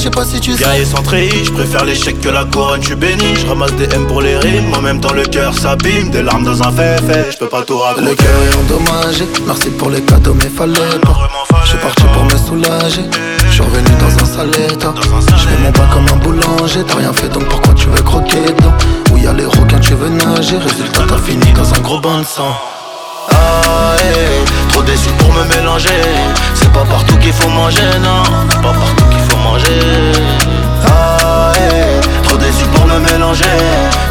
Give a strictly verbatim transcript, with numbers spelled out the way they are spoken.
sais pas si tu sais. Guerrier centré, je préfère l'échec que la couronne, je suis béni. Je ramasse des M pour les rimes, en même temps le cœur s'abîme. Des larmes dans un fait-fait, je peux pas tout raconter. Le cœur est endommagé, merci pour les cadeaux mais fallait pas. Je suis parti pour me soulager, je suis revenu dans un sale état. Je fais mon pain comme un boulanger, t'as rien fait donc pourquoi tu veux croquer dedans? Où y'a les requins tu veux nager, résultat t'as fini dans un gros bain de sang. Ah, hey, trop déçu pour me mélanger. C'est pas partout qu'il faut manger, non. Pas partout qu'il faut manger. Ah, hey, trop déçu pour me mélanger.